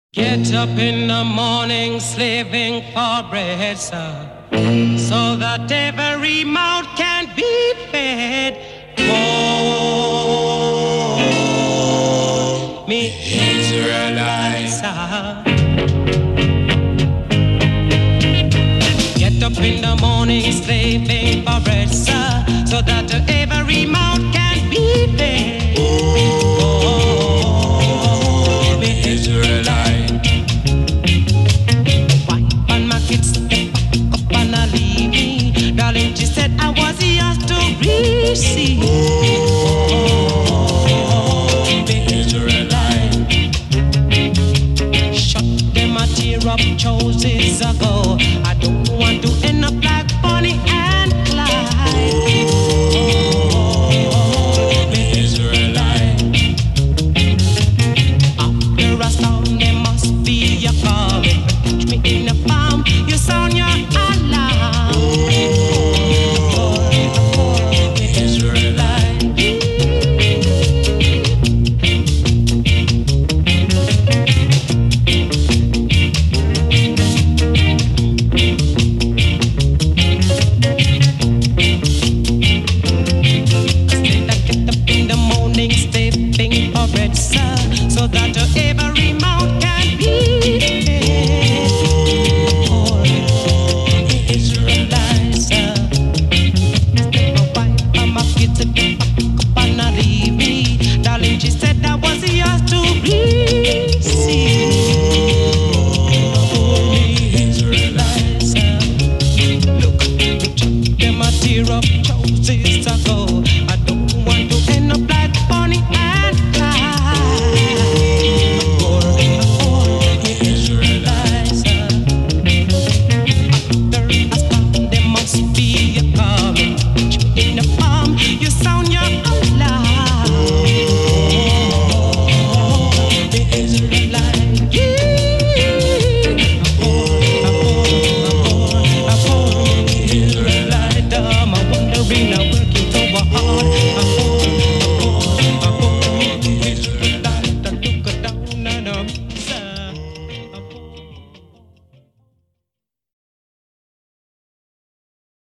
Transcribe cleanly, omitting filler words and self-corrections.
Get up in the morning, slaving for bread, sir, so that every mouth can be fed. Oh, me Israelites, get up in the morning, slaving for bread, sir, so that every mouth can be fed. Oh, me Israelites. Darling, she said I was yours to receive. Oh, the Israelite. Shut them a tear up choices ago. I don't want to end up like Bonnie and Clyde. Oh, the Israelite. After a song, there must be a call. Catch me in the farm, you sound your alarm. So that every mouth can be fed. Oh, the Israelites. My wife and my kids pick up and leave me. Darling, she said I was yours to receive. Oh, the Israelites. Look, them a tear up choices ago. I don't want to end up like Bonnie and Clyde. You sound your